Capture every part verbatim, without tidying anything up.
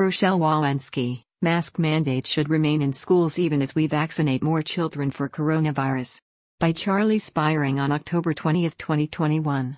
Rochelle Walensky, mask mandates should remain in schools even as we vaccinate more children for coronavirus. By Charlie Spiring on October twentieth, twenty twenty-one.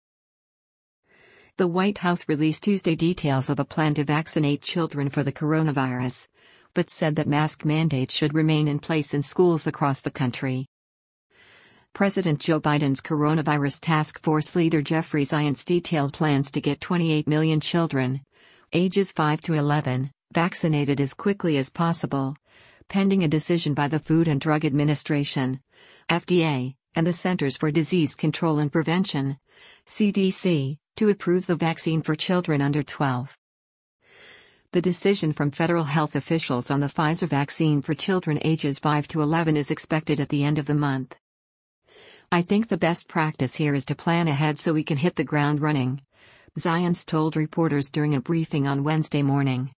The White House released Tuesday details of a plan to vaccinate children for the coronavirus, but said that mask mandates should remain in place in schools across the country. President Joe Biden's coronavirus task force leader Jeffrey Zients detailed plans to get twenty-eight million children, ages five to eleven, vaccinated as quickly as possible, pending a decision by the Food and Drug Administration, F D A, and the Centers for Disease Control and Prevention, C D C, to approve the vaccine for children under twelve. The decision from federal health officials on the Pfizer vaccine for children ages five to eleven is expected at the end of the month. I think the best practice here is to plan ahead so we can hit the ground running, Zients told reporters during a briefing on Wednesday morning.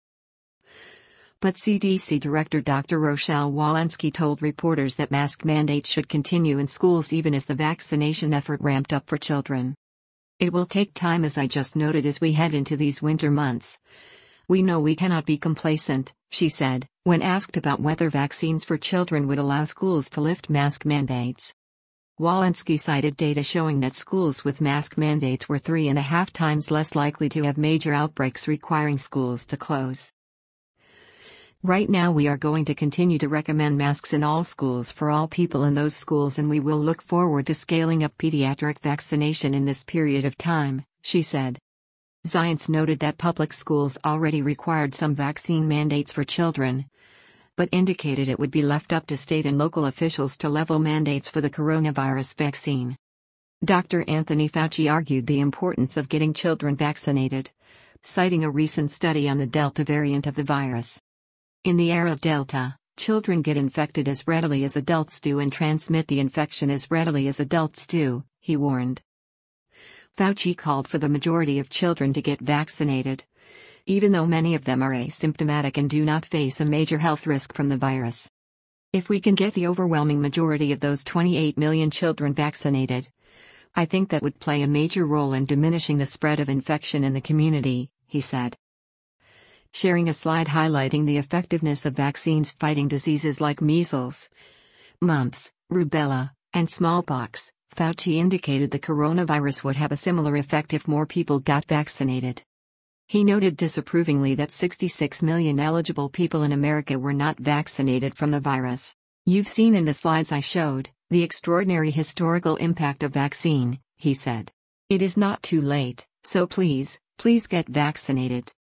But C D C Director Doctor Rochelle Walensky told reporters that mask mandates should continue in schools even as the vaccination effort ramped up for children. It will take time, as I just noted, as we head into these winter months. We know we cannot be complacent, she said, when asked about whether vaccines for children would allow schools to lift mask mandates. Walensky cited data showing that schools with mask mandates were three and a half times less likely to have major outbreaks requiring schools to close. Right now we are going to continue to recommend masks in all schools for all people in those schools, and we will look forward to scaling up pediatric vaccination in this period of time, she said. Zients noted that public schools already required some vaccine mandates for children, but indicated it would be left up to state and local officials to level mandates for the coronavirus vaccine. Doctor Anthony Fauci argued the importance of getting children vaccinated, citing a recent study on the Delta variant of the virus. In the era of Delta, children get infected as readily as adults do and transmit the infection as readily as adults do, he warned. Fauci called for the majority of children to get vaccinated, even though many of them are asymptomatic and do not face a major health risk from the virus. If we can get the overwhelming majority of those twenty-eight million children vaccinated, I think that would play a major role in diminishing the spread of infection in the community, he said. Sharing a slide highlighting the effectiveness of vaccines fighting diseases like measles, mumps, rubella, and smallpox, Fauci indicated the coronavirus would have a similar effect if more people got vaccinated. He noted disapprovingly that sixty-six million eligible people in America were not vaccinated from the virus. You've seen in the slides I showed the extraordinary historical impact of vaccine, he said. It is not too late, so please, please get vaccinated.